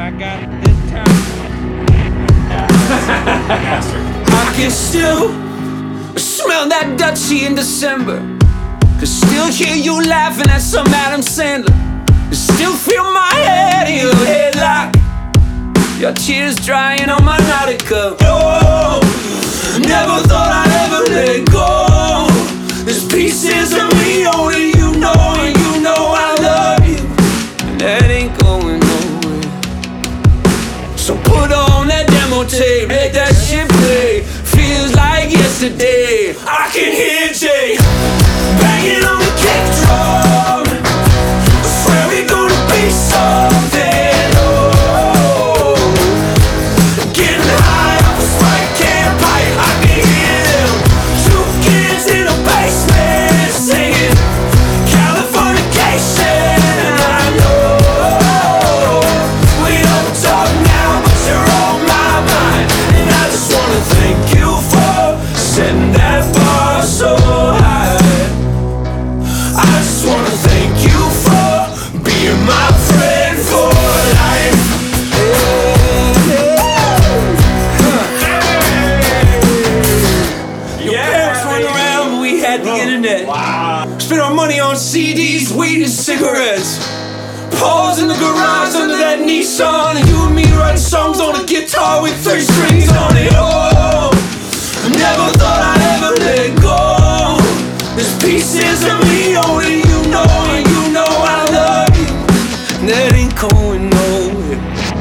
I got this town. I can still smell that Dutchie in December. Can still hear you laughing at some Adam Sandler. Can still feel my head in your headlock. Your tears drying on my Nautica. No, never thought I'd ever let go. There's pieces of me only you know, and you know I love you, and that ain't going nowhere. So put on that demo tape, let that shit play. Feels like yesterday. I can hear Jay banging on the kick drum. I swear we're gonna be something. Oh, getting high off a Sprite can pipe. I can hear them 2 kids in a basement singing Californication. I know we don't talk now, but you're on my mind, and I just wanna thank you for setting that bar so high. I just wanna thank you for being my friend for life. Your parents weren't around when we had the internet. Spent our money on CDs, weed, and cigarettes. Paws in the garage under that Nissan, and you and me writing songs on a guitar with 3 strings on it. Oh, never thought I'd ever let go. There's pieces of me only you know, and you know I love you, and that ain't going nowhere.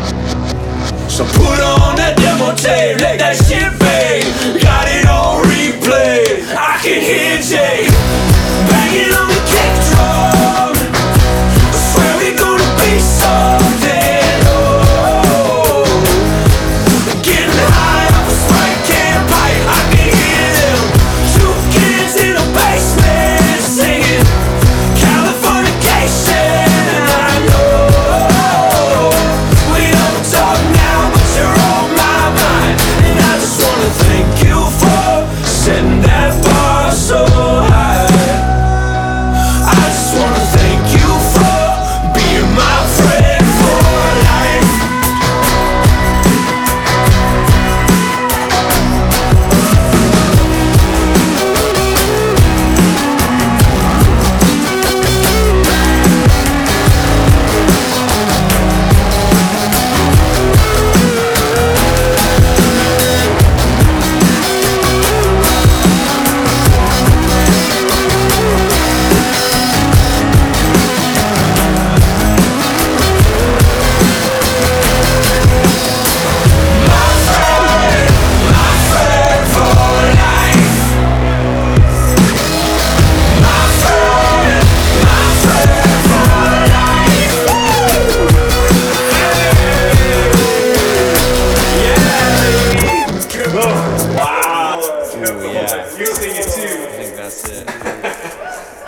So put on that demo tape, let that shit fade. Got it on replay. I can hear Jay banging on the kick drum. I swear we're gonna be something. Oh, getting high off a Sprite can pipe. I can hear them 2 kids in a basement singing Californication. I know we don't talk now, but you're on my mind, and I just wanna thank you for setting that bar so high. I just wanna thank you for being my friend for life. You sing it too. I think that's it.